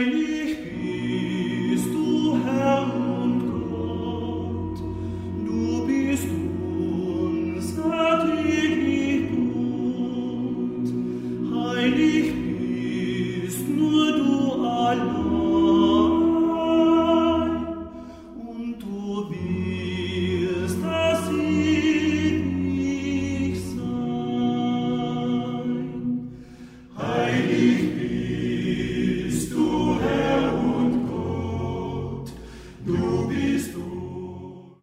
Heilig bist du, Herr und Gott, du bist unser täglich Brot. Heilig bist nur du allein, und du wirst das ewig sein. Heilig